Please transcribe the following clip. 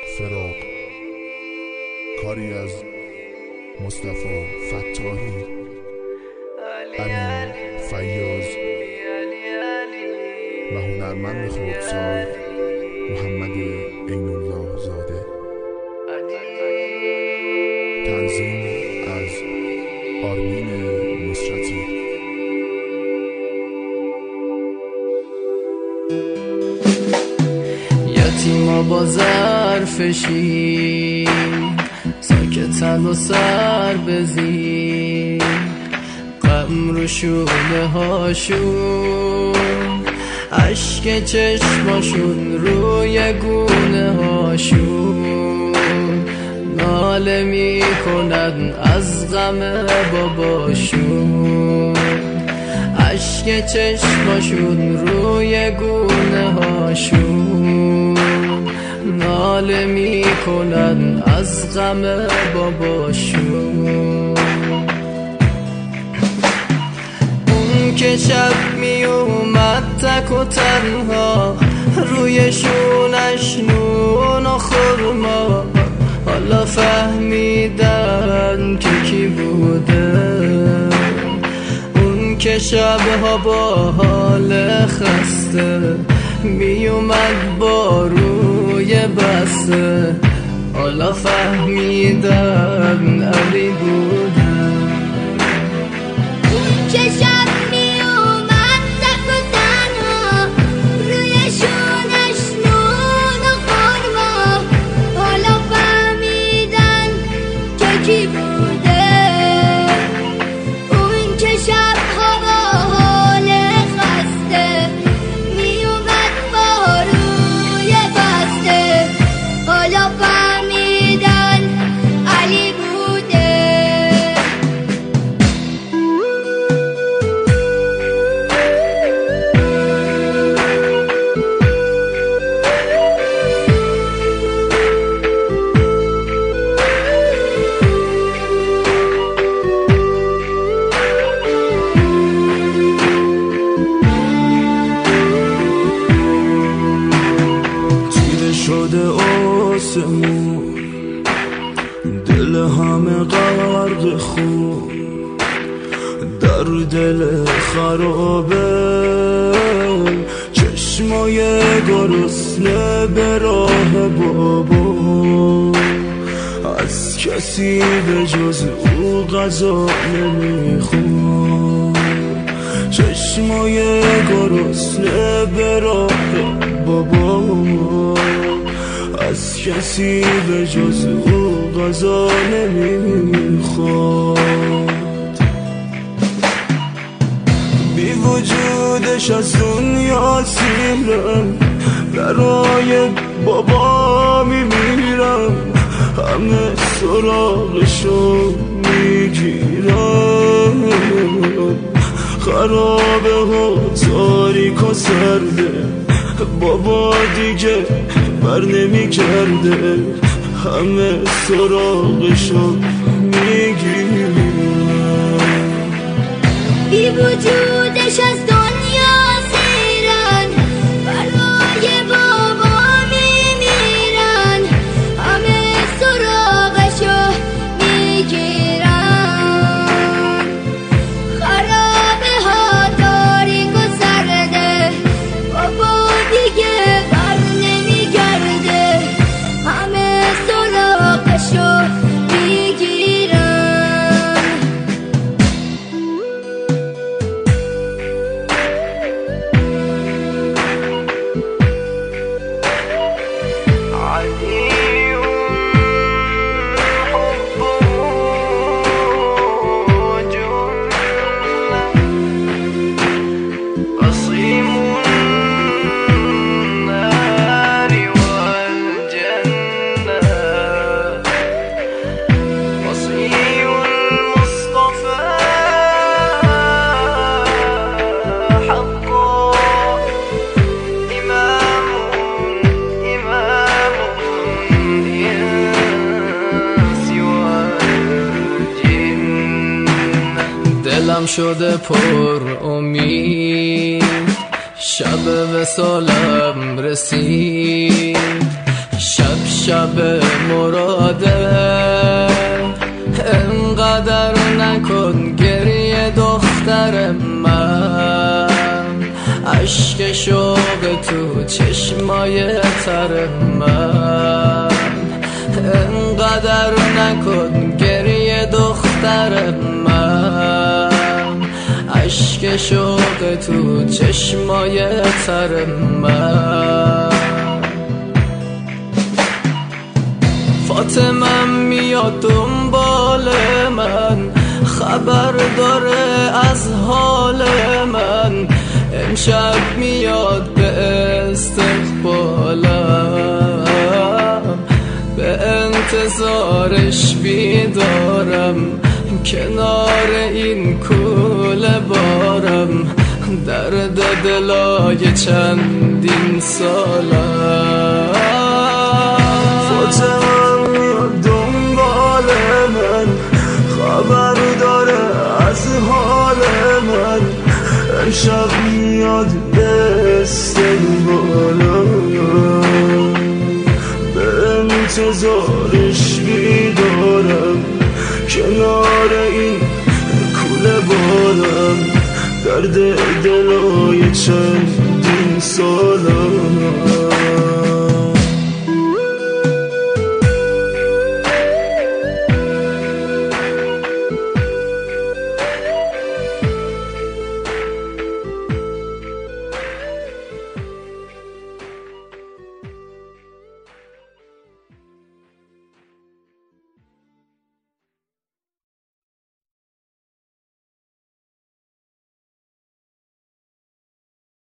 فراق، کاری از مصطفی فتاحی، امین فیاض و هنرمند خردسال محمد عین الله زاده. تنظیم از آرمین نصرتی. یتیما با ظرف شیر ساکتن و سر بزیر، غم رو شونه هاشون، عشق چشماشون روی گونه هاشون، ناله میکنن از غم باباشون، عشق چشماشون روی گونه هاشون، ناله میکنن از غم باباشون. اون که شب میومد تک و تنها، روی شونش نون و خرما، حالا فهمیدن که کی بوده. اون که شبها با حال خسته میومد با روی بسته، حالا فهمیدن علی بوده. اون که شب میومد تک و تنها، روی شونش نون و خرما، حالا فهمیدن که کی بوده. اون که شبها با حال خسته میومد با روی بسته، حالا فهمیدن علی بوده. شده آسمون، دل همه غرق خون، در دل خرابه چشمای گرسنه به راه بابا، از کسی به جز او غذا نمیخون. چشمای گرسنه به راه بابا، از کسی به جز او غذا نمیخواد. بی وجودش از دنیا سیرم، برای بابا میمیرم، همه سراغشو میگیرم. خرابه و تاریک و سرده، بابا دیگه بر نمی کرده، همه سراغشو میگیرم. بی وجودش از دنیا سیرن، برای بابا میمیرن، همه سراغشو میگیرن. خرابه ها تاریک و سرده، بابا دیگه بر نمیگرده، همه سراغشو میگیرن. دلم شده پر امید، شب وصالم رسید، شب شب مراده انقدر نکن گریه دختر من عشق شوق تو چشمای تر من انقدر نکن گریه دختر من عشق شوق تو چشمای تر من فاطمه میاد دنبال من خبر داره از حال من امشب میاد به استقبالم به انتظارش بیدارم کنار این کوله بارم درد دلای چندین سالم فاطمه میاد دنبال من خبر داره از حال من امشب میاد به استقبالم به انتظارش بیدارم کنار این کوله بارم درد دل